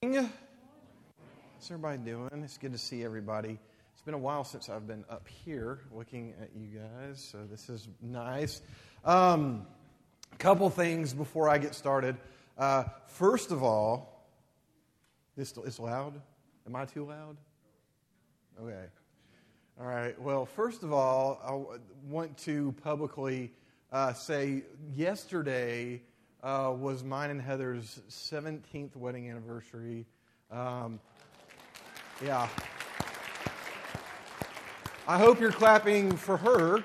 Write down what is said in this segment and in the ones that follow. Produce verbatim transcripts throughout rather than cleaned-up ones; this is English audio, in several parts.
How's everybody doing? It's good to see everybody. It's been a while since I've been up here looking at you guys, so this is nice. Um, a couple things before I get started. Uh, first of all, this is loud? Am I too loud? Okay. All right. Well, first of all, I want to publicly uh, say yesterday uh, was mine and Heather's seventeenth wedding anniversary. Um, yeah. I hope you're clapping for her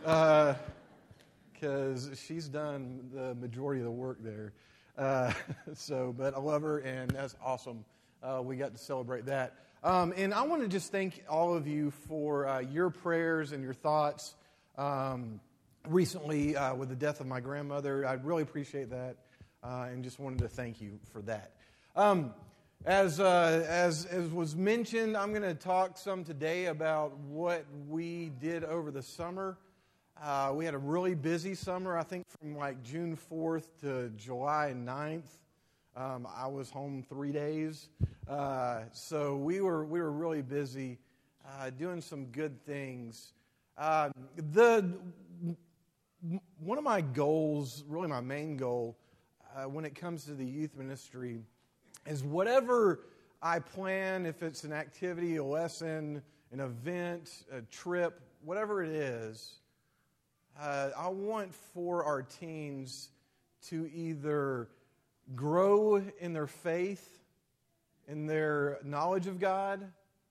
because uh, she's done the majority of the work there. Uh, so, but I love her, and that's awesome. Uh, we got to celebrate that. Um, and I want to just thank all of you for uh, your prayers and your thoughts um, recently uh, with the death of my grandmother. I really appreciate that, uh, and just wanted to thank you for that. Um, as, uh, as as was mentioned, I'm going to talk some today about what we did over the summer. Uh, we had a really busy summer. I think from like June fourth to July ninth. Um, I was home three days, uh, so we were we were really busy uh, doing some good things. Uh, the one of my goals, really my main goal, uh, when it comes to the youth ministry, is whatever I plan, if it's an activity, a lesson, an event, a trip, whatever it is, uh, I want for our teens to either grow in their faith, in their knowledge of God,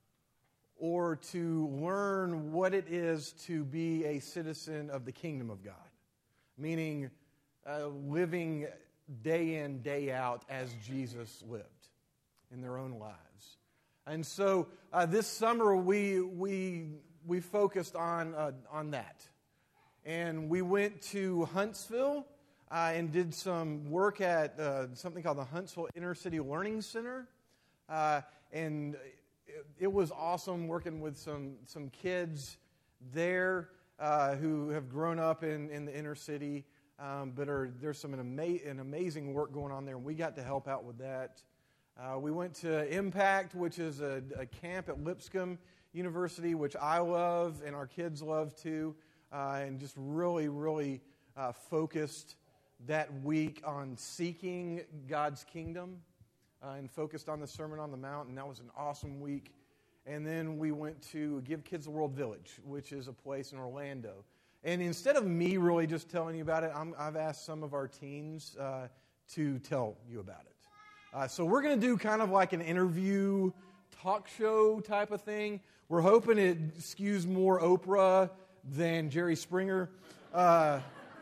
or to learn what it is to be a citizen of the kingdom of God, meaning uh, living day in, day out as Jesus lived in their own lives. And so uh, this summer we we we focused on uh, on that, and we went to Huntsville. Uh, and did some work at uh, something called the Huntsville Inner City Learning Center. Uh, and it, it was awesome working with some, some kids there uh, who have grown up in, in the inner city, um, but are, there's some an, ama- an amazing work going on there, and we got to help out with that. Uh, we went to Impact, which is a, a camp at Lipscomb University, which I love and our kids love too, uh, and just really, really uh, focused that week on seeking God's kingdom uh, and focused on the Sermon on the Mount, and that was an awesome week. And then we went to Give Kids the World Village, which is a place in Orlando. And instead of me really just telling you about it, I'm, I've asked some of our teens uh, to tell you about it. Uh, so we're going to do kind of like an interview talk show type of thing. We're hoping it skews more Oprah than Jerry Springer. Uh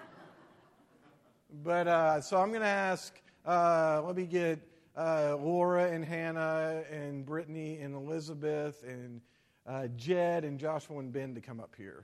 But, uh, so I'm going to ask, uh, let me get uh, Laura and Hannah and Brittany and Elizabeth and uh, Jed and Joshua and Ben to come up here.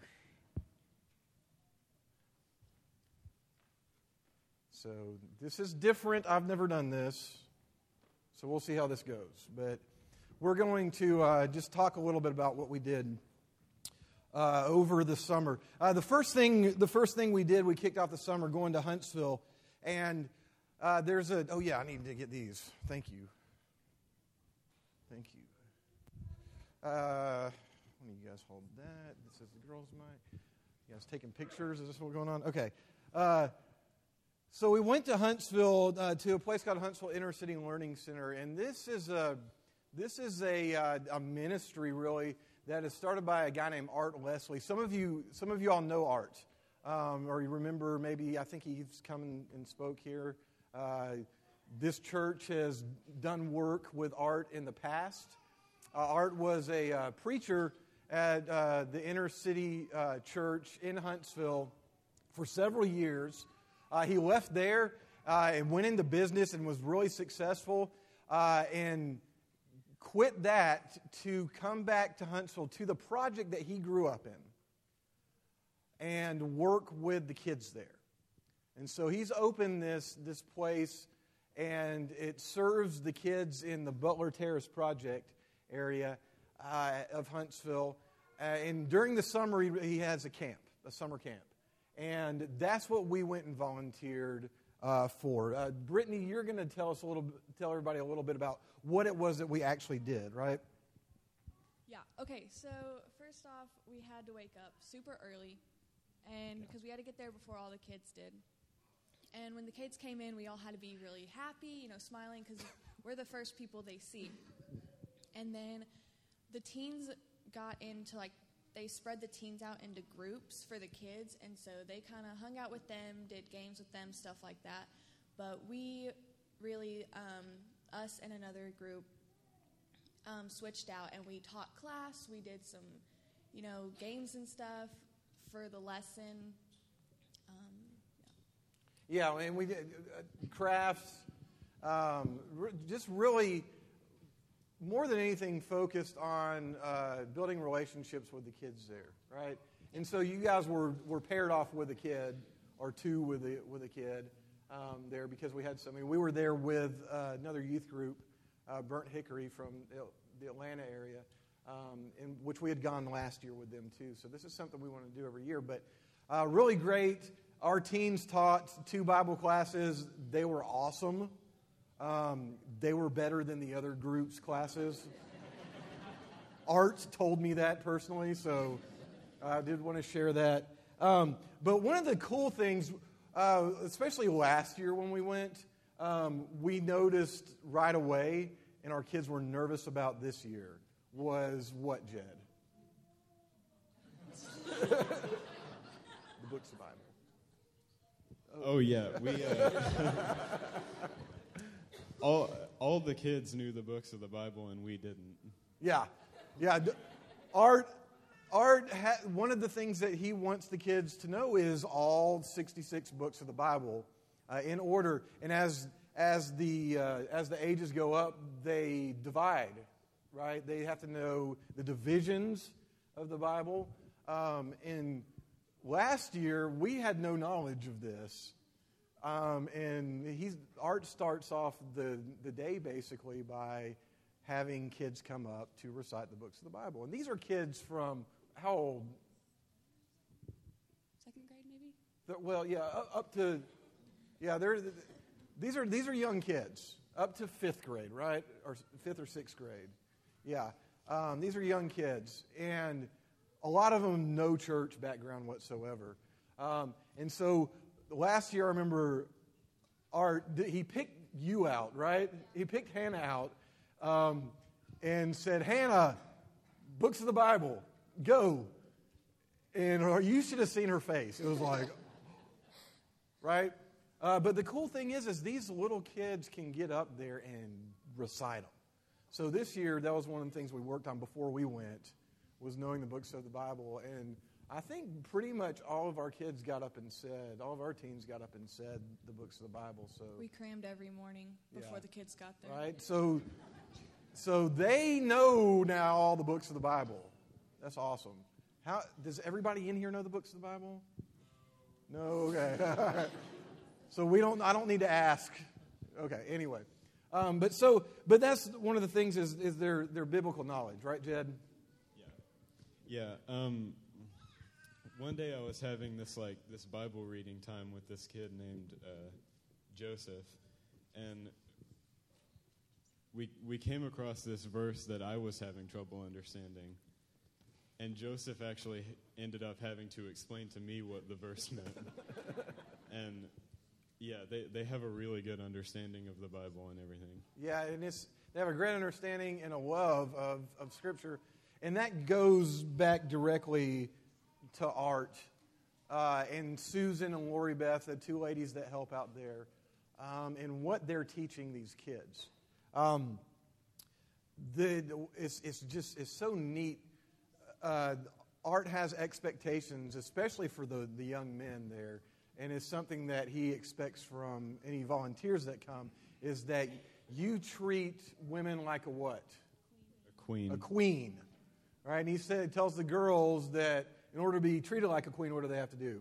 So this is different. I've never done this. So we'll see how this goes. But we're going to uh, just talk a little bit about what we did Uh, over the summer. Uh, the first thing, the first thing we did, we kicked off the summer going to Huntsville, and uh, there's a. Oh yeah, I need to get these. Thank you. Thank you. Uh, let me you guys hold that. This is the girls' night. You guys taking pictures? Is this what's going on? Okay. Uh, so we went to Huntsville uh, to a place called Huntsville Inner City Learning Center, and this is a this is a uh, a ministry really that is started by a guy named Art Leslie. Some of you, some of you all know Art, um, or you remember maybe. I think he's come and spoke here. Uh, this church has done work with Art in the past. Uh, Art was a uh, preacher at uh, the Inner City uh, Church in Huntsville for several years. Uh, he left there uh, and went into business and was really successful. Uh, and quit that to come back to Huntsville, to the project that he grew up in, and work with the kids there. And so he's opened this, this place, and it serves the kids in the Butler Terrace Project area uh, of Huntsville. Uh, and during the summer, he, he has a camp, a summer camp. And that's what we went and volunteered uh, for. Uh, Brittany, you're going to tell us a little, tell everybody a little bit about what it was that we actually did, right? Yeah. Okay. So first off, we had to wake up super early, and because we had to get there before all the kids did. And when the kids came in, we all had to be really happy, you know, smiling, because we're the first people they see. And then the teens got into, like, they spread the teens out into groups for the kids, and so they kind of hung out with them, did games with them, stuff like that. But we really, um, us and another group, um, switched out, and we taught class. We did some, you know, games and stuff for the lesson. Um, Yeah, and we did uh, crafts, um, re- just really, more than anything, focused on uh, building relationships with the kids there, right? And so you guys were, were paired off with a kid, or two with a, with a kid um, there, because we had so many. We were there with uh, another youth group, uh, Burnt Hickory from the Atlanta area, um, in which we had gone last year with them too. So this is something we want to do every year, but uh, really great. Our teens taught two Bible classes. They were awesome. Um, they were better than the other group's classes. Art told me that personally, so I did want to share that. Um, but one of the cool things, uh, especially last year when we went, um, we noticed right away, and our kids were nervous about this year, was what, Jed? The books of the Bible. Oh, yeah, we uh, all all the kids knew the books of the Bible and we didn't. Yeah, yeah. Art, Art. Ha- one of the things that he wants the kids to know is all sixty-six books of the Bible uh, in order. And as as the uh, as the ages go up, they divide. Right? They have to know the divisions of the Bible. Um, and last year, we had no knowledge of this, um, and he's, Art starts off the, the day basically by having kids come up to recite the books of the Bible. And these are kids from how old? Second grade, maybe? The, well, yeah, up to, yeah, they're, these are these are young kids, up to fifth grade, right? Or fifth or sixth grade. Yeah, um, these are young kids, and a lot of them no church background whatsoever. Um, and so last year, I remember Art, he picked you out, right? He picked Hannah out um, and said, Hannah, books of the Bible, go. And you should have seen her face. It was like, right? Uh, but the cool thing is, is these little kids can get up there and recite them. So this year, that was one of the things we worked on before we went, was knowing the books of the Bible. And I think pretty much all of our kids got up and said, all of our teens got up and said the books of the Bible. So we crammed every morning before yeah. the kids got there. Right? So, so they know now all the books of the Bible. That's awesome. How does everybody in here know the books of the Bible? No? Okay. So we don't, I don't need to ask. Okay, anyway. Um, but so, but that's one of the things is, is their, their biblical knowledge, right, Jed? Yeah. Yeah. Um, one day I was having this like this Bible reading time with this kid named uh, Joseph, and we we came across this verse that I was having trouble understanding, and Joseph actually ended up having to explain to me what the verse meant. And yeah, they, they have a really good understanding of the Bible and everything. Yeah, and it's they have a great understanding and a love of, of Scripture. And that goes back directly to Art uh, and Susan and Lori Beth, the two ladies that help out there, um, and what they're teaching these kids. Um, the it's, it's just it's so neat. Uh, Art has expectations, especially for the, the young men there. And it's something that he expects from any volunteers that come, is that you treat women like a what? A queen. A queen. Right? And he said, tells the girls that in order to be treated like a queen, what do they have to do?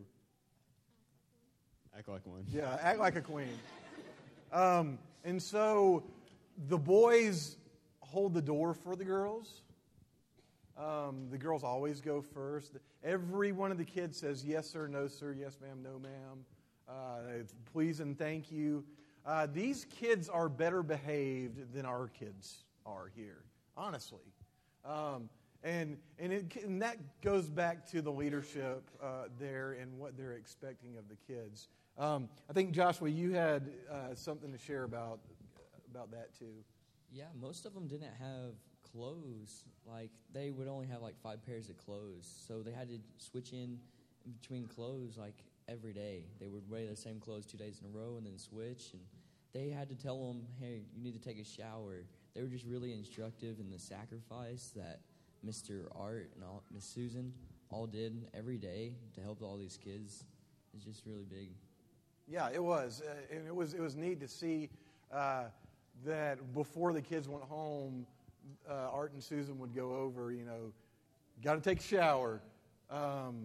Act like one. Yeah, act like a queen. Um, and so the boys hold the door for the girls. Um, the girls always go first. Every one of the kids says, yes, sir, no, sir, yes, ma'am, no, ma'am. Uh, please and thank you. Uh, these kids are better behaved than our kids are here, honestly. Um, and and, it, and that goes back to the leadership uh, there and what they're expecting of the kids. Um, I think, Joshua, you had uh, something to share about about that too. Yeah, most of them didn't have clothes. Like, they would only have like five pairs of clothes, so they had to switch in between clothes like every day. They would wear the same clothes two days in a row and then switch, and they had to tell them, hey, you need to take a shower. They were just really instructive in the sacrifice that Mister Art and all, Miss Susan all did every day to help all these kids. It's just really big. Yeah, it was, uh, and it was it was neat to see uh, that before the kids went home, uh, Art and Susan would go over. You know, got to take a shower, um,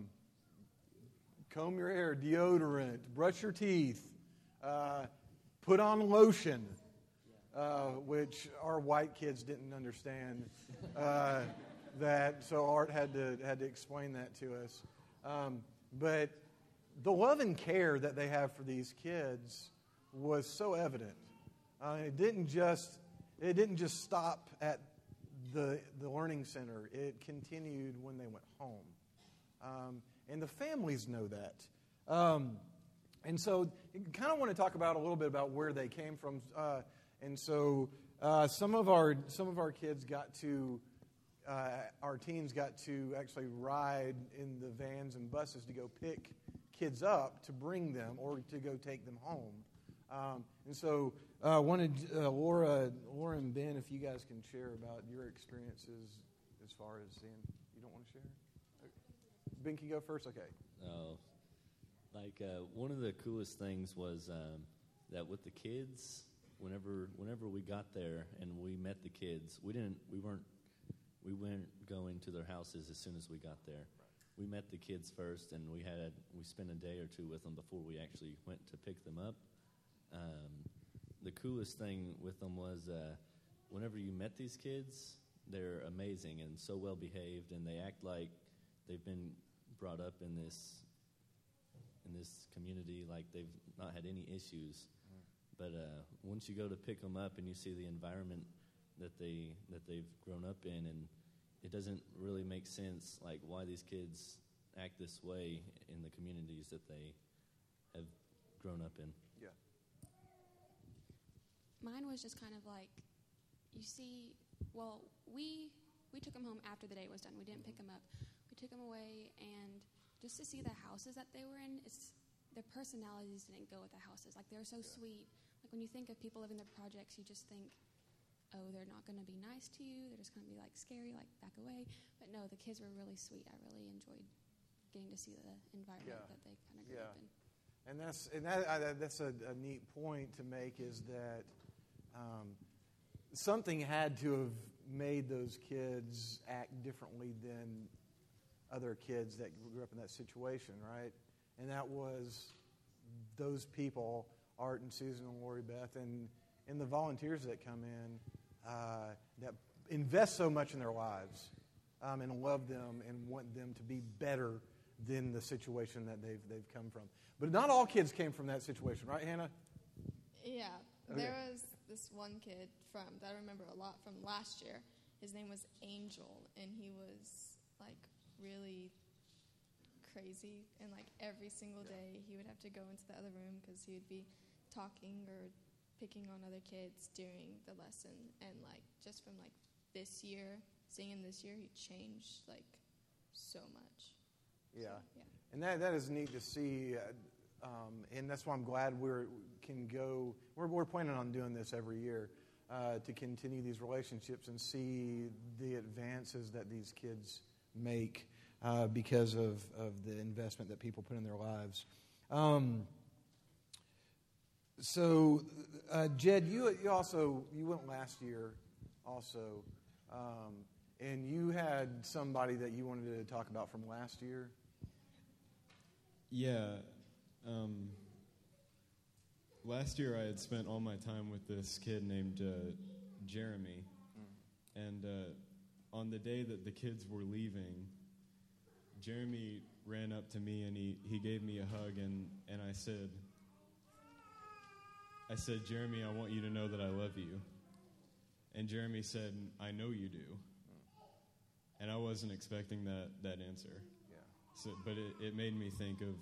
comb your hair, deodorant, brush your teeth, uh, put on lotion, uh, which our white kids didn't understand. Uh, that so Art had to had to explain that to us, um, but. The love and care that they have for these kids was so evident. Uh, it didn't just it didn't just stop at the the learning center. It continued when they went home, um, and the families know that. Um, and so, I kind of want to talk about a little bit about where they came from. Uh, and so, uh, some of our some of our kids got to. Uh, our teens got to actually ride in the vans and buses to go pick kids up to bring them or to go take them home. Um, and so I uh, wanted uh, Laura, Laura and Ben, if you guys can share about your experiences as far as seeing. You don't want to share? Okay. Ben, can you go first? Okay. Oh, like uh, one of the coolest things was um, that with the kids, whenever whenever we got there and we met the kids, we didn't we weren't we weren't going to their houses as soon as we got there. We met the kids first, and we had we spent a day or two with them before we actually went to pick them up. Um, the coolest thing with them was uh, whenever you met these kids, they're amazing and so well behaved, and they act like they've been brought up in this in this community, like they've not had any issues. Mm. But uh, once you go to pick them up and you see the environment that they that they've grown up in, and it doesn't really make sense, like, why these kids act this way in the communities that they have grown up in. Yeah. Mine was just kind of like, you see, well, we we took them home after the day was done. We didn't pick them up. We took them away, and just to see the houses that they were in, it's, their personalities didn't go with the houses. Like, they were so yeah. sweet. Like, when you think of people living their projects, you just think, oh, they're not going to be nice to you. They're just going to be, like, scary, like, back away. But no, the kids were really sweet. I really enjoyed getting to see the environment yeah. that they kind of grew yeah. up in. And that's and that, I, that's a, a neat point to make, is that um, something had to have made those kids act differently than other kids that grew up in that situation, right? And that was those people, Art and Susan and Lori Beth, and, and the volunteers that come in uh, that invest so much in their lives um, and love them and want them to be better than the situation that they've they've come from. But not all kids came from that situation, right, Hannah? Yeah. Okay. There was this one kid from that I remember a lot from last year. His name was Angel, and he was, like, really crazy. And, like, every single day he would have to go into the other room because he would be talking or picking on other kids during the lesson. And, like, just from, like, this year, seeing him this year, he changed, like, so much. Yeah. So, yeah. And that that is neat to see, uh, um, and that's why I'm glad we can go. We're we're planning on doing this every year uh, to continue these relationships and see the advances that these kids make uh, because of, of the investment that people put in their lives. Um, so, uh, Jed, you you also you went last year, also, um, and you had somebody that you wanted to talk about from last year. Yeah. Um, last year I had spent all my time with this kid named uh, Jeremy. Mm. And uh, on the day that the kids were leaving, Jeremy ran up to me and he, he gave me a hug, and, and I said, I said, Jeremy, I want you to know that I love you. And Jeremy said, I know you do. And I wasn't expecting that, that answer. Yeah. So, but it, it made me think of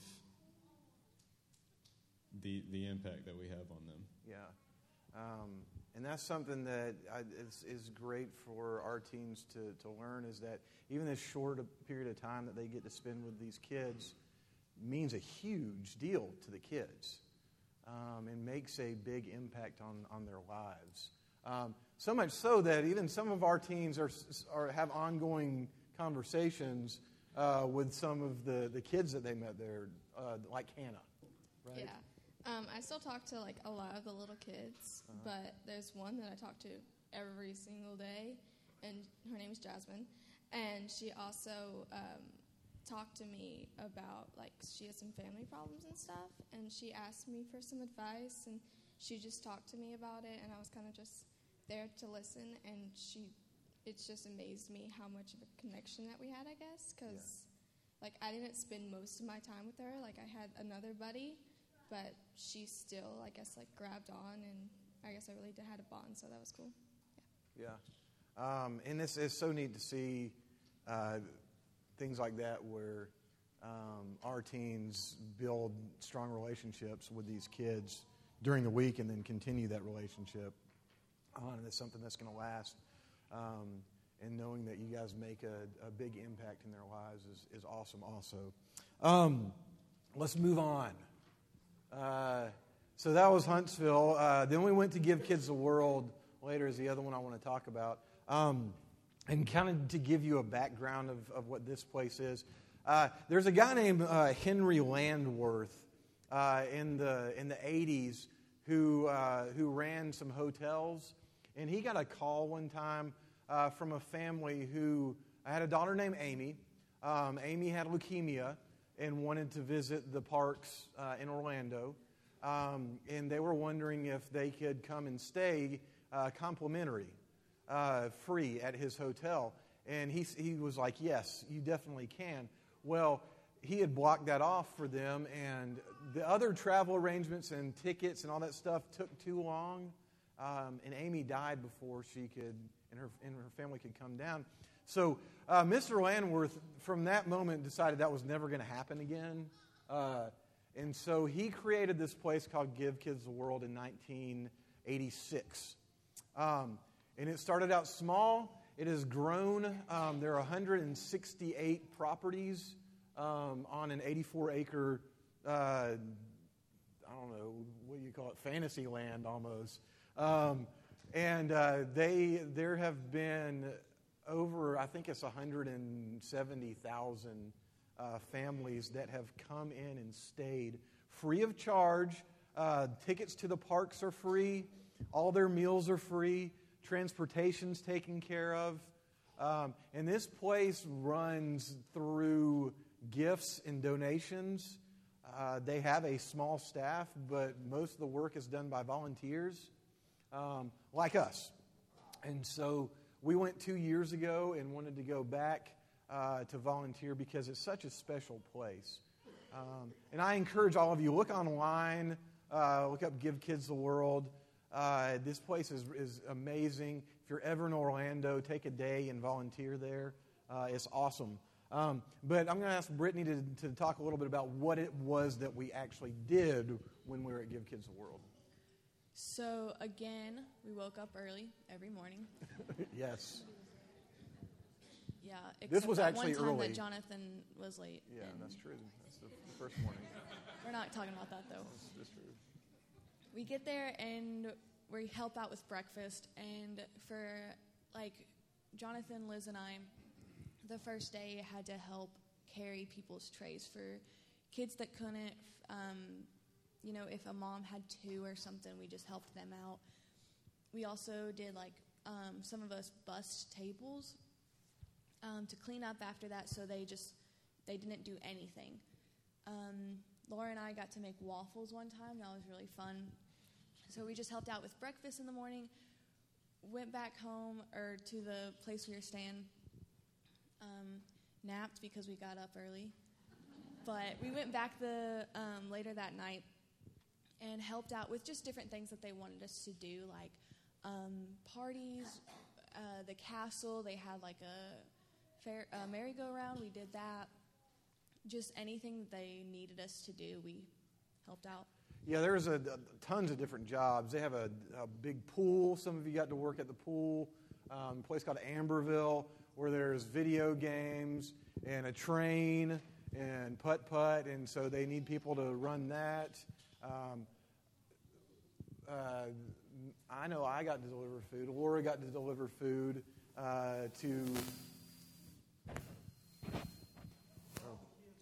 the the impact that we have on them. Yeah. Um, and that's something that I, is, is great for our teens to, to learn, is that even this short period of time that they get to spend with these kids means a huge deal to the kids, um, and makes a big impact on, on their lives. Um, so much so that even some of our teens are, are have ongoing conversations uh, with some of the, the kids that they met there, uh, like Hannah, right? Yeah. Um, I still talk to like a lot of the little kids, uh-huh. but there's one that I talk to every single day, and her name is Jasmine, and she also um, talked to me about, like, she has some family problems and stuff, and she asked me for some advice, and she just talked to me about it, and I was kind of just there to listen, and she, it's just amazed me how much of a connection that we had, I guess, because, yeah. like, I didn't spend most of my time with her. Like, I had another buddy, but she still, I guess, like, grabbed on, and I guess I really did had a bond, so that was cool. Yeah. Yeah. Um, and it's, it's so neat to see uh, things like that where um, our teens build strong relationships with these kids during the week and then continue that relationship on. And it's something that's going to last. Um, and knowing that you guys make a, a big impact in their lives is, is awesome also. Um, let's move on. Uh, so that was Huntsville. Uh, then we went to Give Kids the World later is the other one I want to talk about. Um, and kind of to give you a background of, of what this place is. Uh, there's a guy named uh, Henry Landworth uh, in the in the eighties who uh, who ran some hotels, and he got a call one time uh, from a family who had a daughter named Amy. Um, Amy had leukemia and wanted to visit the parks uh, in Orlando, um, and they were wondering if they could come and stay uh, complimentary. Uh, free at his hotel. And he he was like, yes, you definitely can. Well, he had blocked that off for them, and the other travel arrangements and tickets and all that stuff took too long, um, and Amy died before she could, and her, and her family could come down. So uh, Mister Landworth, from that moment, decided that was never going to happen again. Uh, and so he created this place called Give Kids the World in nineteen eighty-six. Um, And it started out small. It has grown. Um, there are one hundred sixty-eight properties um, on an eighty-four acre, uh, I don't know, what do you call it, fantasy land almost. Um, and uh, they there have been over, I think it's one hundred seventy thousand uh, families that have come in and stayed free of charge. Uh, tickets to the parks are free. All their meals are free. Transportation's taken care of. Um, and this place runs through gifts and donations. Uh, they have a small staff, but most of the work is done by volunteers um, like us. And so we went two years ago and wanted to go back uh, to volunteer because it's such a special place. Um, and I encourage all of you, look online, uh, look up Give Kids the World. Uh, this place is, is amazing. If you're ever in Orlando, take a day and volunteer there. Uh, it's awesome. Um, but I'm going to ask Brittany to, to talk a little bit about what it was that we actually did when we were at Give Kids the World. So, again, we woke up early every morning. Yes. Yeah, except This was that actually one time early. that Jonathan was late. Yeah, and that's true. That's the first morning. We're not talking about that, though. That's, that's true. We get there and we help out with breakfast. And for, like, Jonathan, Liz, and I, the first day had to help carry people's trays for kids that couldn't. Um, you know, if a mom had two or something, we just helped them out. We also did, like, um, some of us bust tables um, to clean up after that, so they just, they didn't do anything. Um, Laura and I got to make waffles one time. That was really fun. So we just helped out with breakfast in the morning, went back home or to the place we were staying, um, napped because we got up early. But we went back the um, later that night, and helped out with just different things that they wanted us to do, like um, parties, uh, the castle. They had like a, fair, a merry-go-round. We did that. Just anything that they needed us to do, we helped out. Yeah, there's a, a tons of different jobs. They have a, a big pool. Some of you got to work at the pool. Um, a place called Amberville, where there's video games and a train and putt-putt, and so they need people to run that. Um, uh, I know I got to deliver food. Laura got to deliver food uh, to... Oh.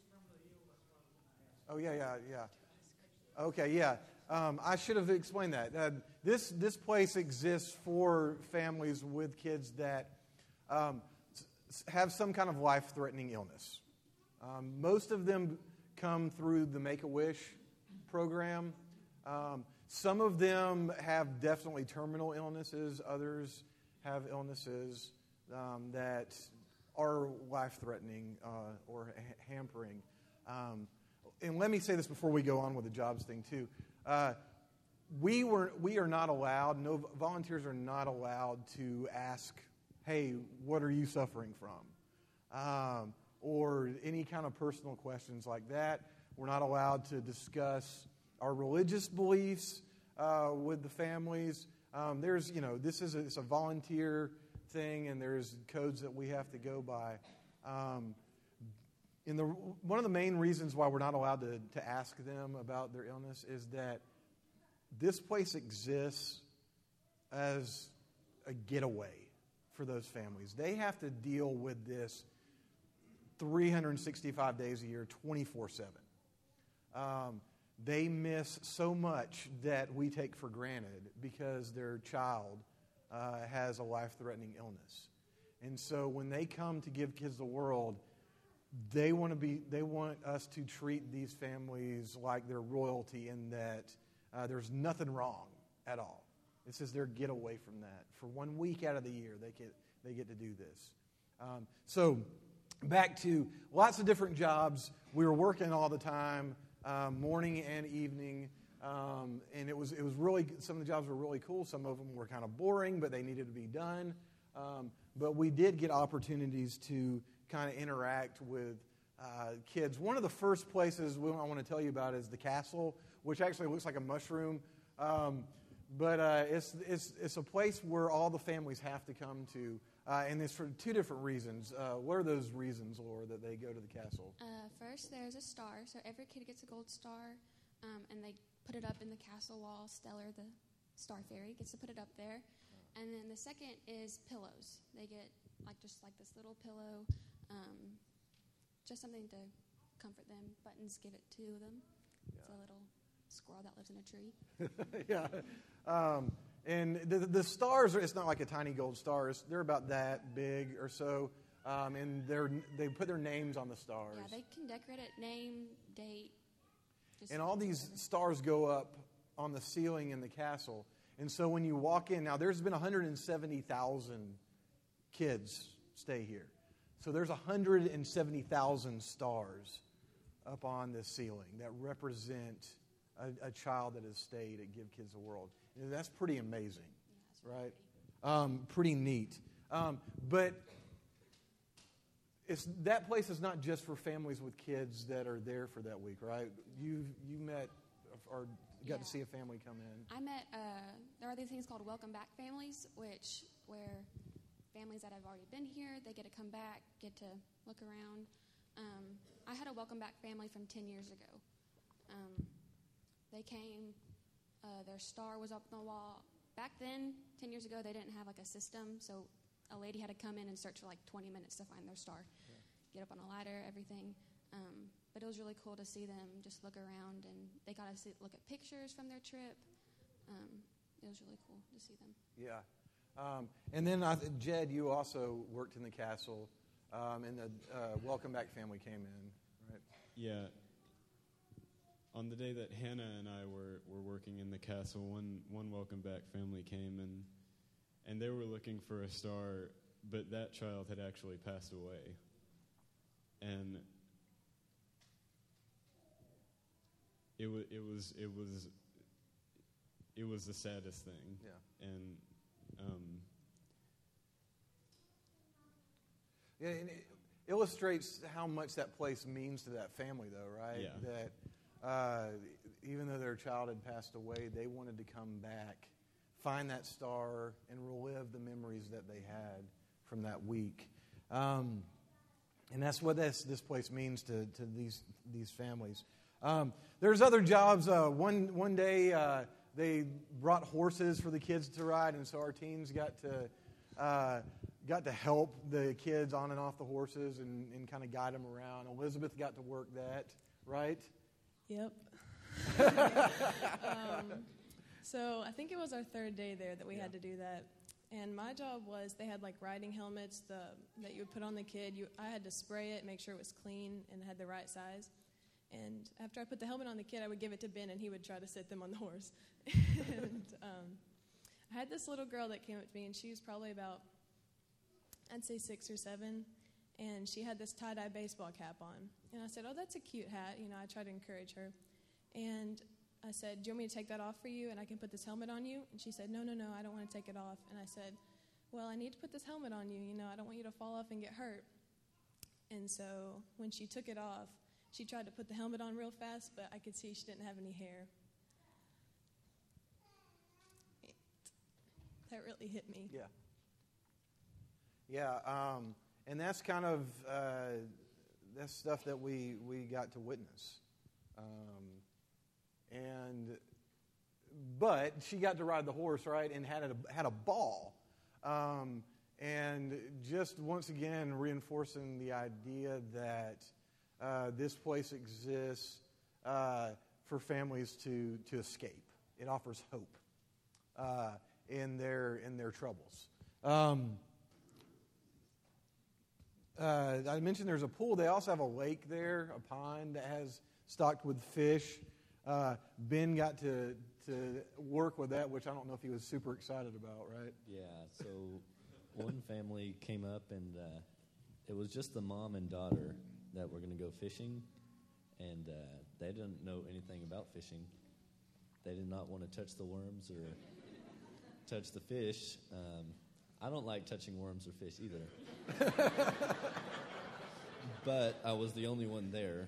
oh, yeah, yeah, yeah. Okay, yeah. Um, I should have explained that. Uh, this this place exists for families with kids that um, s- have some kind of life-threatening illness. Um, most of them come through the Make-A-Wish program. Um, some of them have definitely terminal illnesses. Others have illnesses um, that are life-threatening uh, or ha- hampering. Um, and let me say this before we go on with the jobs thing, too. Uh, we were we are not allowed, no volunteers are not allowed to ask, hey, what are you suffering from? Um, or any kind of personal questions like that. We're not allowed to discuss our religious beliefs uh, with the families. Um, there's, you know, this is a, it's a volunteer thing, and there's codes that we have to go by. Um, in the one of the main reasons why we're not allowed to, to ask them about their illness is that this place exists as a getaway for those families. They have to deal with this three hundred sixty-five days a year, twenty-four seven. Um, they miss so much that we take for granted because their child uh, has a life-threatening illness. And so when they come to Give Kids the World, they want to be. They want us to treat these families like they're royalty, in that uh, there's nothing wrong at all. This is their getaway from that. For one week out of the year, they get they get to do this. Um, so. Back to lots of different jobs. We were working all the time, um, morning and evening, um, and it was it was really, some of the jobs were really cool. Some of them were kind of boring, but they needed to be done. Um, but we did get opportunities to kind of interact with uh, kids. One of the first places we, I want to tell you about is the castle, which actually looks like a mushroom. Um, but uh, it's it's it's a place where all the families have to come to. Uh, and it's for two different reasons. Uh, what are those reasons, Laura, that they go to the castle? Uh, first, there's a star. So every kid gets a gold star, um, and they put it up in the castle wall. Stellar, the star fairy, gets to put it up there. And then the second is pillows. They get like just like this little pillow, um, just something to comfort them. Buttons give it to them. Yeah. It's a little squirrel that lives in a tree. yeah. Um, And the, the stars, are, it's not like a tiny gold stars. They're about that big or so. Um, and they're, they put their names on the stars. Yeah, they can decorate it, name, date. Just and all these stars go up on the ceiling in the castle. And so when you walk in, now there's been one hundred seventy thousand kids stay here. So there's one hundred seventy thousand stars up on this ceiling that represent a, a child that has stayed at Give Kids the World. And that's pretty amazing, yeah, right? Pretty, um, pretty neat. Um, but it's that place is not just for families with kids that are there for that week, right? You you met or got yeah. to see a family come in. I met. Uh, there are these things called welcome back families, which where families that have already been here, they get to come back, get to look around. Um, I had a welcome back family from ten years ago. Um, they came. Uh, their star was up on the wall. Back then, ten years ago, they didn't have like a system, so a lady had to come in and search for like twenty minutes to find their star. Yeah. Get up on a ladder, everything. Um, but it was really cool to see them just look around, and they got to see, look at pictures from their trip. Um, it was really cool to see them. Yeah. Um, and then, I th- Jed, you also worked in the castle, um, and the uh, Welcome Back family came in, right? Yeah. On the day that Hannah and I were, were working in the castle, one one Welcome Back family came and and they were looking for a star, but that child had actually passed away. And it was it was it was it was the saddest thing. Yeah. And um, Yeah, and it illustrates how much that place means to that family, though, right? Yeah. That uh, even though their child had passed away, they wanted to come back, find that star, and relive the memories that they had from that week. Um, and that's what this this place means to, to these these families. Um, there's other jobs. Uh, one one day uh, they brought horses for the kids to ride, and so our teens got to uh, got to help the kids on and off the horses and, and kind of guide them around. Elizabeth got to work that, right? Yep. um, so I think it was our third day there that we Yeah. had to do that. And my job was they had like riding helmets the, that you would put on the kid. You, I had to spray it, make sure it was clean and had the right size. And after I put the helmet on the kid, I would give it to Ben, and he would try to sit them on the horse. and um, I had this little girl that came up to me, and she was probably about, I'd say six or seven, and she had this tie-dye baseball cap on. And I said, oh, that's a cute hat. You know, I tried to encourage her. And I said, do you want me to take that off for you, and I can put this helmet on you? And she said, no, no, no, I don't want to take it off. And I said, well, I need to put this helmet on you. You know, I don't want you to fall off and get hurt. And so when she took it off, she tried to put the helmet on real fast, but I could see she didn't have any hair. It, that really hit me. Yeah. Yeah, um, and that's kind of uh, that's stuff that we, we got to witness. Um, and but she got to ride the horse, right, and had a, had a ball. Um, and just once again reinforcing the idea that uh, this place exists uh, for families to to escape. It offers hope uh, in their in their troubles. Um, Uh, I mentioned there's a pool. They also have a lake there, a pond that has stocked with fish. Uh, Ben got to to work with that, which I don't know if he was super excited about, right? Yeah, so one family came up, and uh, it was just the mom and daughter that were going to go fishing, and uh, they didn't know anything about fishing. They did not want to touch the worms or touch the fish. Um, I don't like touching worms or fish either. But I was the only one there.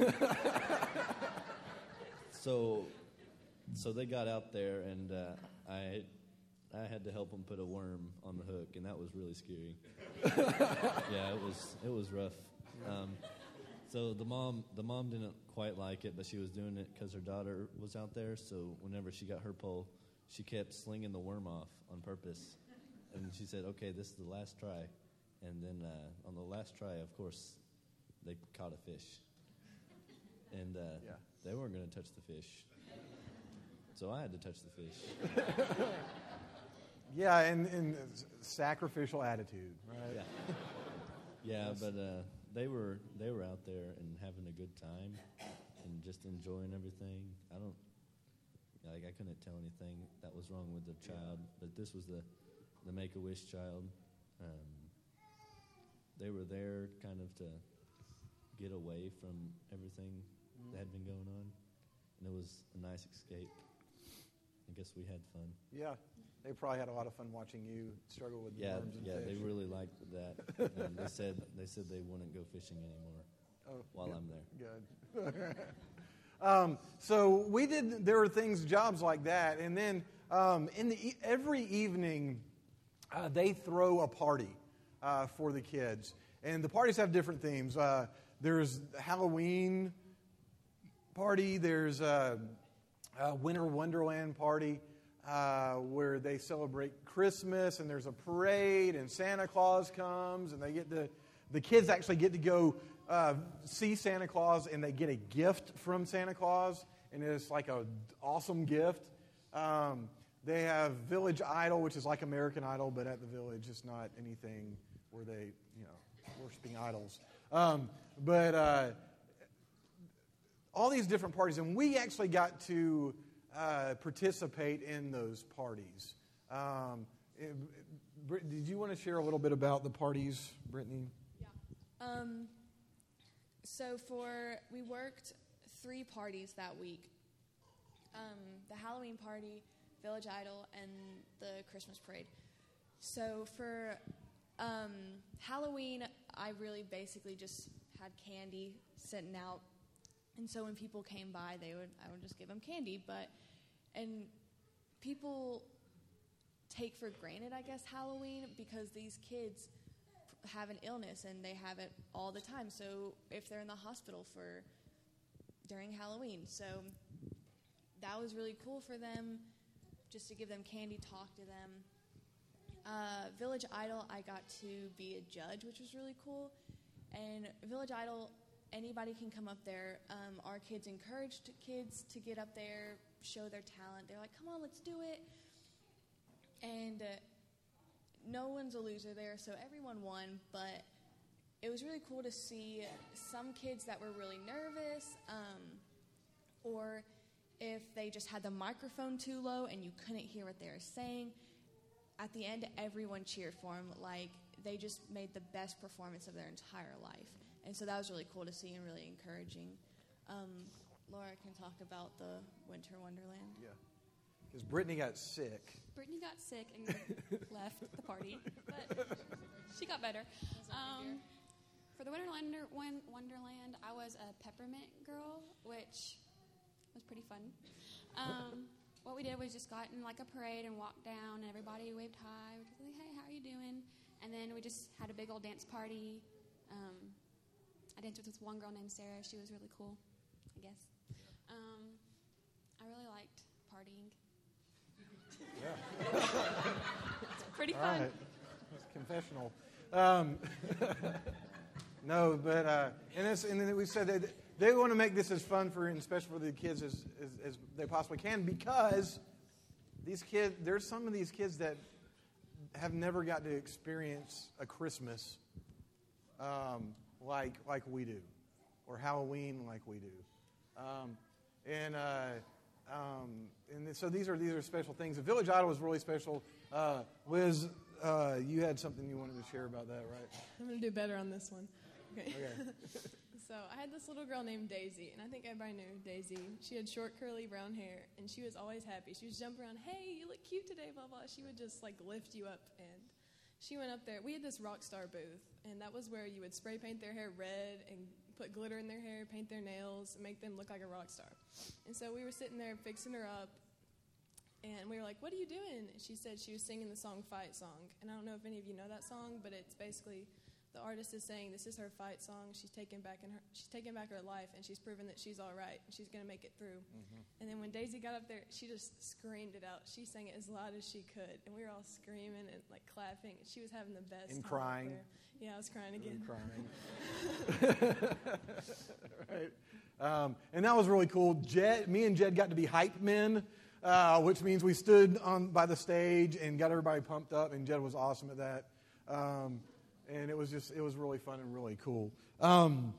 so so they got out there, and uh, I I had to help them put a worm on the hook, and that was really scary. Yeah, it was it was rough. Um, so the mom the mom didn't quite like it, but she was doing it because her daughter was out there. So whenever she got her pole, she kept slinging the worm off on purpose. And she said, okay, this is the last try. And then uh, on the last try, of course, they caught a fish. And uh, Yeah. they weren't going to touch the fish. So I had to touch the fish. Yeah, and, and sacrificial attitude, right? Yeah, yeah but uh, they were they were out there and having a good time and just enjoying everything. I don't, like, I couldn't tell anything that was wrong with the child, but this was the... the Make-A-Wish child. Um, they were there kind of to get away from everything mm. that had been going on. And it was a nice escape. I guess we had fun. Yeah, they probably had a lot of fun watching you struggle with yeah, worms and yeah, fish. they really liked that. And they said they said they wouldn't go fishing anymore oh, while good. I'm there. Good. um, so we did. There were things, jobs like that, and then um, in the e- every evening. Uh, they throw a party uh, for the kids. And the parties have different themes. Uh, there's Halloween party. There's a, a Winter Wonderland party uh, where they celebrate Christmas. And there's a parade, and Santa Claus comes. And they get to, the kids actually get to go uh, see Santa Claus, and they get a gift from Santa Claus. And it's like an awesome gift. Um They have Village Idol, which is like American Idol, but at the village. It's not anything where they, you know, worshiping idols. Um, but uh, all these different parties, and we actually got to uh, participate in those parties. Um, it, it, did you want to share a little bit about the parties, Brittany? Yeah. Um, so for we worked three parties that week. Um, the Halloween party Village Idol, and the Christmas parade. So for um, Halloween, I really basically just had candy sitting out, and so when people came by, they would I would just give them candy. But and people take for granted, I guess, Halloween because these kids have an illness and they have it all the time. So if they're in the hospital for during Halloween, so that was really cool for them, just to give them candy, talk to them. Uh, Village Idol, I got to be a judge, which was really cool. And Village Idol, anybody can come up there. Um, our kids encouraged kids to get up there, show their talent. They're like, come on, let's do it. And uh, no one's a loser there, so everyone won. But it was really cool to see some kids that were really nervous, um, or if they just had the microphone too low and you couldn't hear what they were saying. At the end, everyone cheered for them. Like, they just made the best performance of their entire life. And so that was really cool to see and really encouraging. Um, Laura can talk about the Winter Wonderland. Yeah. Because Brittany got sick. Brittany got sick and left the party, but she got better. Um, for the Winter Wonder- Wonderland, I was a peppermint girl, which was pretty fun. Um, what we did was just got in like a parade and walked down, and everybody waved hi. We were just like, hey, how are you doing? And then we just had a big old dance party. Um, I danced with this one girl named Sarah. She was really cool, I guess. Um, I really liked partying. Yeah. It's pretty All fun. right. That's confessional. Um, no, but uh, and, it's, and then we said that they want to make this as fun for, and especially for the kids, as, as, as they possibly can, because these kids, there's some of these kids that have never got to experience a Christmas um, like like we do, or Halloween like we do, um, and. Uh, Um, and so these are these are special things. The Village Idol was really special. Uh, Liz, uh, you had something you wanted to share about that, right? I'm going to do better on this one. Okay. Okay. So I had this little girl named Daisy, and I think everybody knew Daisy. She had short, curly brown hair, and she was always happy. She was jumping around, hey, you look cute today, blah, blah. She would just, like, lift you up, and she went up there. We had this rock star booth, and that was where you would spray paint their hair red and put glitter in their hair, paint their nails, and make them look like a rock star. And so we were sitting there fixing her up, and we were like, what are you doing? And she said she was singing the song Fight Song. And I don't know if any of you know that song, but it's basically the artist is saying this is her fight song. She's taking back in her she's taking back her life, and she's proven that she's all right, and she's going to make it through. Mm-hmm. And then when Daisy got up there, she just screamed it out. She sang it as loud as she could, and we were all screaming and like clapping. She was having the best And time crying. up there. Yeah, I was crying again. And crying. Right. Um, and that was really cool. Jed, me and Jed got to be hype men, uh, which means we stood on by the stage and got everybody pumped up, and Jed was awesome at that. Um, and it was just, it was really fun and really cool. Um,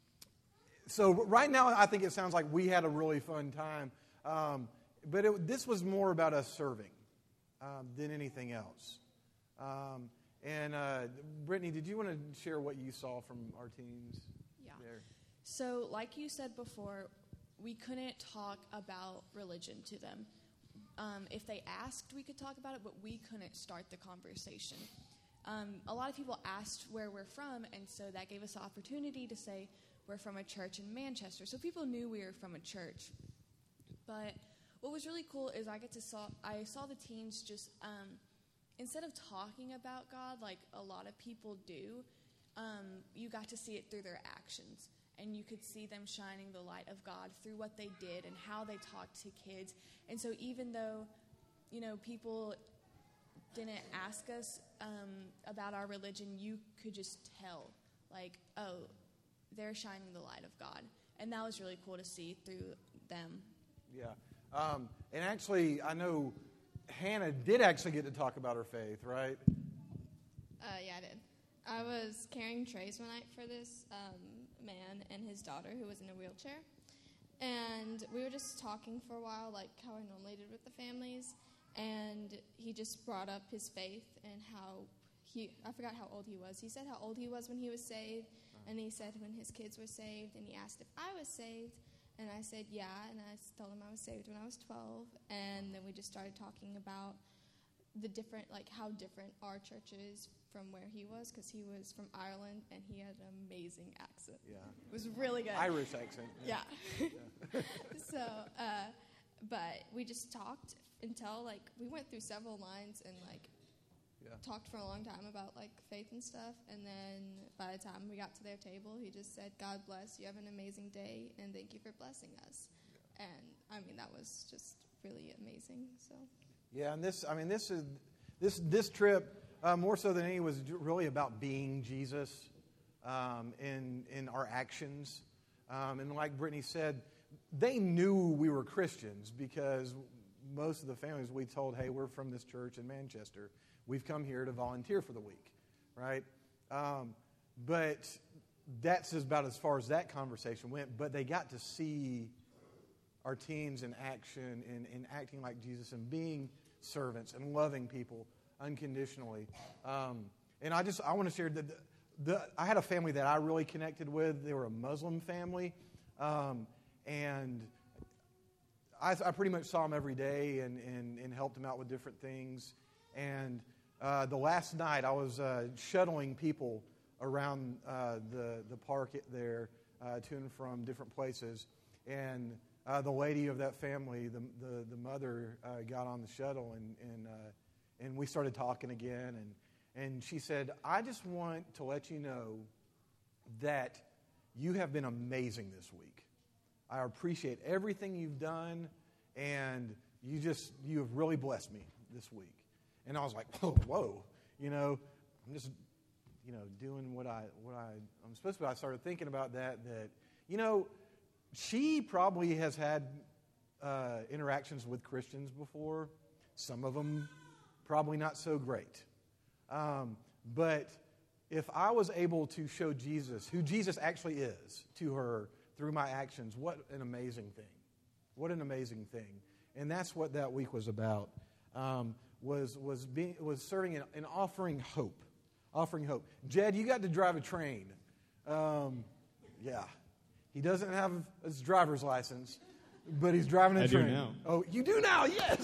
so right now, I think it sounds like we had a really fun time. Um, but it, this was more about us serving um, than anything else. Um, and uh, Brittany, did you want to share what you saw from our teams Yeah. there? So, like you said before, we couldn't talk about religion to them. Um, if they asked, we could talk about it, but we couldn't start the conversation. Um, a lot of people asked where we're from, and so that gave us the opportunity to say we're from a church in Manchester. So people knew we were from a church. But what was really cool is I get to saw I saw the teens just um, instead of talking about God like a lot of people do, um, you got to see it through their actions. And you could see them shining the light of God through what they did and how they talked to kids. And so even though, you know, people didn't ask us um, about our religion, you could just tell, like, oh, they're shining the light of God. And that was really cool to see through them. Yeah. Um, and actually, I know Hannah did actually get to talk about her faith, right? Uh, yeah, I did. I was carrying trays one night for this um, man and his daughter who was in a wheelchair. And we were just talking for a while, like how I normally did with the families. And he just brought up his faith and how he, I forgot how old he was. He said how old he was when he was saved. And he said when his kids were saved. And he asked if I was saved. And I said, yeah, and I s- told him I was saved when I was twelve. And then we just started talking about the different, like how different our church is from where he was, because he was from Ireland, and he had an amazing accent. Yeah. It was really good. Irish accent. Yeah. so, uh, but we just talked until, like, we went through several lines and, like, Yeah. talked for a long time about, like, faith and stuff. And then by the time we got to their table, he just said, God bless, you have an amazing day, and thank you for blessing us. Yeah. And, I mean, that was just really amazing, so. Yeah, and this, I mean, this is, this, this trip, uh, more so than any, was really about being Jesus um, in, in our actions. Um, and like Brittany said, they knew we were Christians because most of the families we told, hey, we're from this church in Manchester. We've come here to volunteer for the week, right? Um, but that's about as far as that conversation went. But they got to see our teens in action and, and acting like Jesus and being servants and loving people unconditionally. Um, and I just, I want to share that the, the, I had a family that I really connected with. They were a Muslim family. Um, and I, I pretty much saw them every day and, and, and helped them out with different things. And uh, the last night I was uh, shuttling people around uh, the, the park there uh, to and from different places. And uh, the lady of that family, the the, the mother, uh, got on the shuttle and and, uh, and we started talking again. And, and she said, I just want to let you know that you have been amazing this week. I appreciate everything you've done, and you just, you have really blessed me this week. And I was like, oh, whoa, you know, I'm just, you know, doing what I, what I, I'm supposed to. I started thinking about that, that, you know, she probably has had uh, interactions with Christians before. Some of them probably not so great. Um, but if I was able to show Jesus, who Jesus actually is, to her through my actions, what an amazing thing. What an amazing thing. And that's what that week was about, um, was was being was serving and, and offering hope. Offering hope. Jed, you got to drive a train. Um, yeah. He doesn't have his driver's license, but he's driving a I train. do now. Oh, you do now, yes!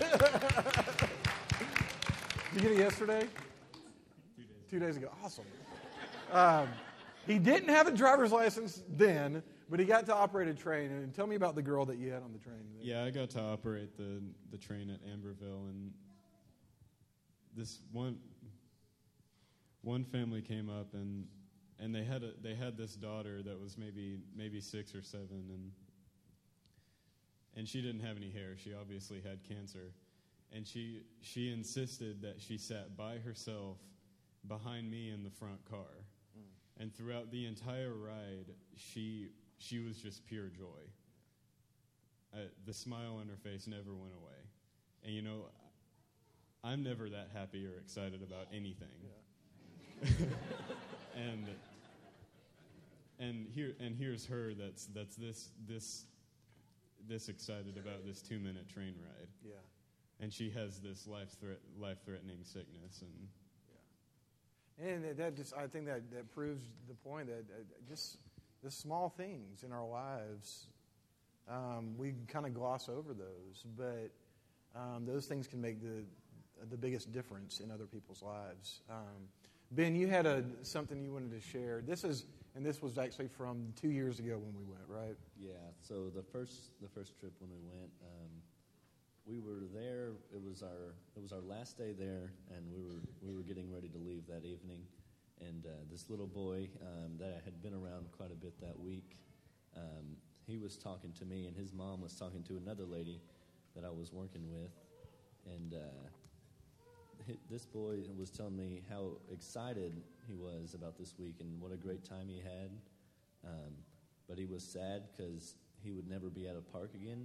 Did you get it yesterday? Two days. Two days ago. Awesome. Um, he didn't have a driver's license then, but he got to operate a train. And tell me about the girl that you had on the train. Yeah, I got to operate the, the train at Amberville, and this one one family came up and and they had a, they had this daughter that was maybe maybe six or seven, and and she didn't have any hair. She obviously had cancer, and she she insisted that she sat by herself behind me in the front car. Mm. And throughout the entire ride, she she was just pure joy. Uh, the smile on her face never went away. And you know, I'm never that happy or excited about anything. Yeah. and and here and here's her that's that's this this this excited about this two minute train ride. Yeah. And she has this life threat life threatening sickness, and yeah. And that just I think that, that proves the point that uh, just the small things in our lives, um, we kind of gloss over those, but um, those things can make the the biggest difference in other people's lives. Um, Ben, you had a something you wanted to share. This is, and this was actually from two years ago when we went, right? Yeah. So the first the first trip when we went, um, we were there. It was our it was our last day there, and we were we were getting ready to leave that evening. And uh, this little boy um, that had been around quite a bit that week, um, he was talking to me, and his mom was talking to another lady that I was working with, and. Uh, This boy was telling me how excited he was about this week and what a great time he had. Um, but he was sad because he would never be at a park again.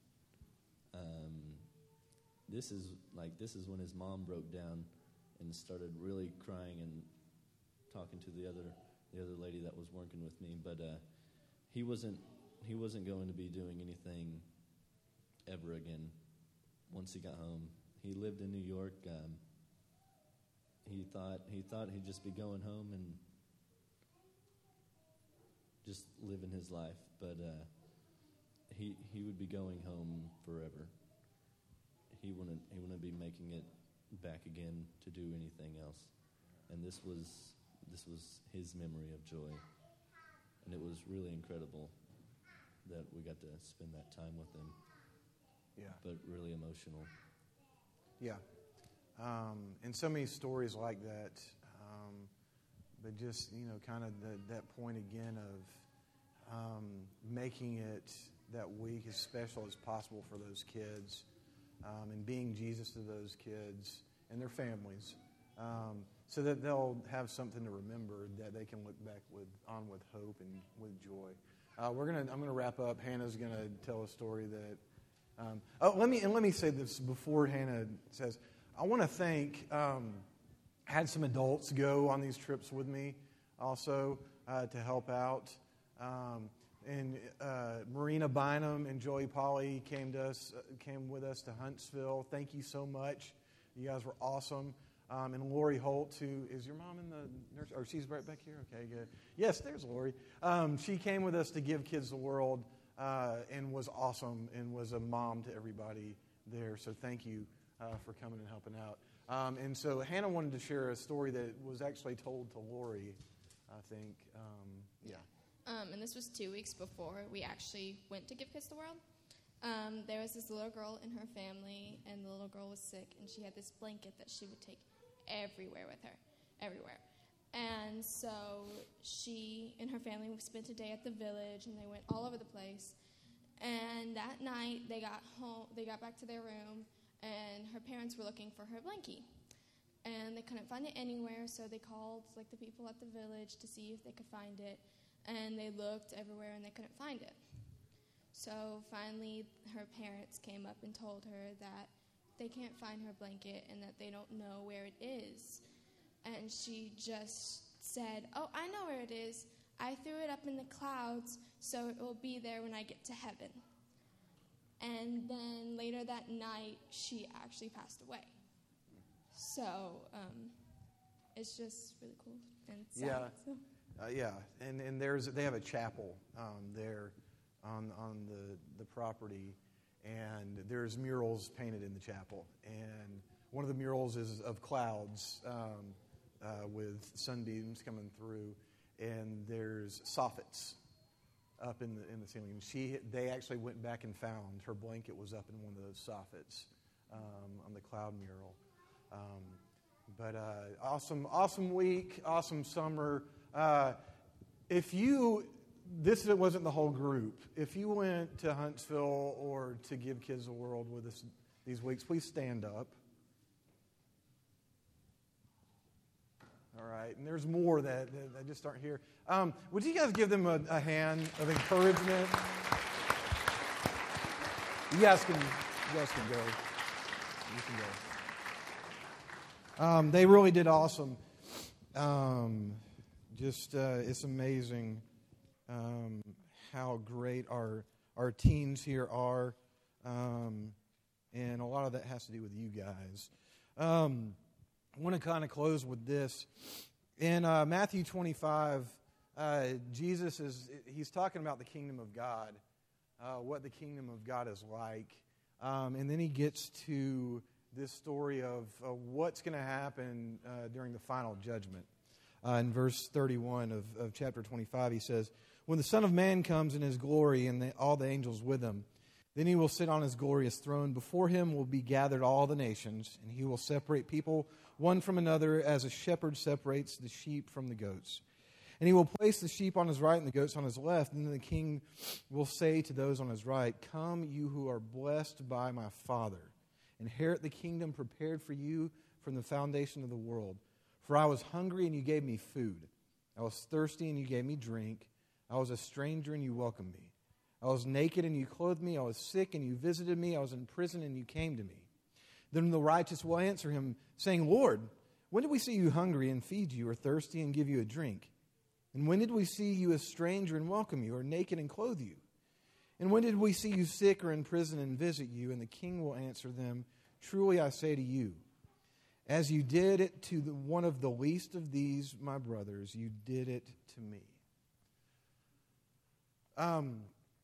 Um, this is like this is when his mom broke down and started really crying and talking to the other the other lady that was working with me. But uh, he wasn't he wasn't going to be doing anything ever again once he got home. He lived in New York. Um, he thought he thought he'd just be going home and just living his life. But uh, he, he would be going home forever. He wouldn't he wouldn't be making it back again to do anything else. And this was this was his memory of joy. And it was really incredible that we got to spend that time with him. Yeah. But really emotional. Yeah. Um, and so many stories like that. Um, but just, you know, kind of the, that point again of um, making it that week as special as possible for those kids, um, and being Jesus to those kids and their families, um, so that they'll have something to remember that they can look back with on with hope and with joy. Uh, we're gonna. I'm gonna wrap up. Hannah's gonna tell a story that. Um, oh, let me and let me say this before Hannah says. I want to thank. Um, I had some adults go on these trips with me, also uh, to help out. Um, and uh, Marina Bynum and Joey Polly came to us, uh, came with us to Huntsville. Thank you so much. You guys were awesome. Um, and Lori Holt, who is your mom in the nurse? Or she's right back here. Okay, good. Yes, there's Lori. Um, she came with us to Give Kids the World uh, and was awesome and was a mom to everybody there. So thank you uh, for coming and helping out. Um, and so Hannah wanted to share a story that was actually told to Lori, I think. Um, yeah. Um, and this was two weeks before we actually went to Give Kids the World. Um, there was this little girl in her family, and the little girl was sick, and she had this blanket that she would take everywhere with her, everywhere. And so she and her family spent a day at the village, and they went all over the place. And that night, they got home. They got back to their room, and her parents were looking for her blankie. And they couldn't find it anywhere, so they called like the people at the village to see if they could find it. And they looked everywhere, and they couldn't find it. So finally, her parents came up and told her that they can't find her blanket and that they don't know where it is. And she just said, "Oh, I know where it is. I threw it up in the clouds, so it will be there when I get to heaven." And then later that night, she actually passed away. So um, it's just really cool and sad. Yeah. So. Uh, yeah, and, and there's they have a chapel um, there on on the, the property, and there's murals painted in the chapel. And one of the murals is of clouds um, uh, with sunbeams coming through, and there's soffits up in the in the ceiling. She they actually went back and found her blanket was up in one of those soffits um, on the cloud mural. Um, but uh, awesome, awesome week, awesome summer. Uh, if you, this wasn't the whole group. If you went to Huntsville or to Give Kids the World with us these weeks, please stand up. All right, and there's more that, that, that just aren't here. Um, would you guys give them a, a hand of encouragement? You guys can, you guys can go. You can go. Um, they really did awesome. Um, Just, uh, it's amazing um, how great our our teens here are, um, and a lot of that has to do with you guys. Um, I want to kind of close with this. In uh, Matthew twenty-five, uh, Jesus is he's talking about the kingdom of God, uh, what the kingdom of God is like, um, and then he gets to this story of uh, what's going to happen uh, during the final judgment. Uh, in verse thirty-one of, of chapter twenty-five, he says, "When the Son of Man comes in his glory and the, all the angels with him, then he will sit on his glorious throne. Before him will be gathered all the nations, and he will separate people one from another as a shepherd separates the sheep from the goats. And he will place the sheep on his right and the goats on his left. And then the king will say to those on his right, 'Come, you who are blessed by my Father, inherit the kingdom prepared for you from the foundation of the world. For I was hungry, and you gave me food. I was thirsty, and you gave me drink. I was a stranger, and you welcomed me. I was naked, and you clothed me. I was sick, and you visited me. I was in prison, and you came to me.' Then the righteous will answer him, saying, 'Lord, when did we see you hungry and feed you, or thirsty and give you a drink? And when did we see you a stranger and welcome you, or naked and clothe you? And when did we see you sick or in prison and visit you?' And the king will answer them, 'Truly I say to you, as you did it to the, one of the least of these, my brothers, you did it to me.'" Um,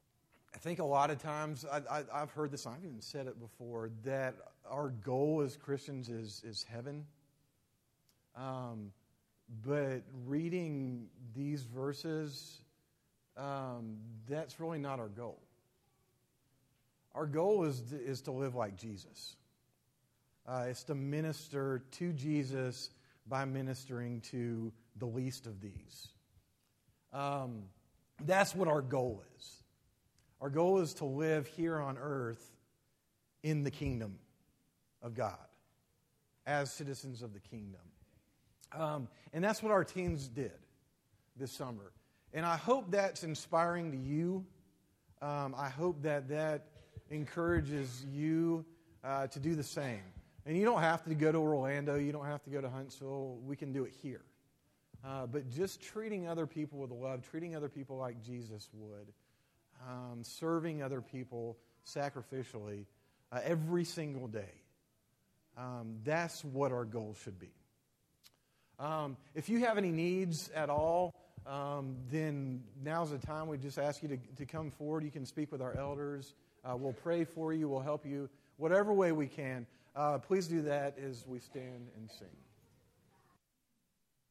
I think a lot of times, I, I, I've heard this, I've even said it before, that our goal as Christians is, is heaven. Um, but reading these verses, um, that's really not our goal. Our goal is to, is to live like Jesus. Uh, it's to minister to Jesus by ministering to the least of these. Um, that's what our goal is. Our goal is to live here on earth in the kingdom of God, as citizens of the kingdom. Um, and that's what our teens did this summer. And I hope that's inspiring to you. Um, I hope that that encourages you uh, to do the same. And you don't have to go to Orlando. You don't have to go to Huntsville. We can do it here. Uh, but just treating other people with love, treating other people like Jesus would, um, serving other people sacrificially uh, every single day. Um, that's what our goal should be. Um, if you have any needs at all, um, then now's the time. We just ask you to, to come forward. You can speak with our elders. Uh, we'll pray for you. We'll help you whatever way we can. Uh, please do that as we stand and sing.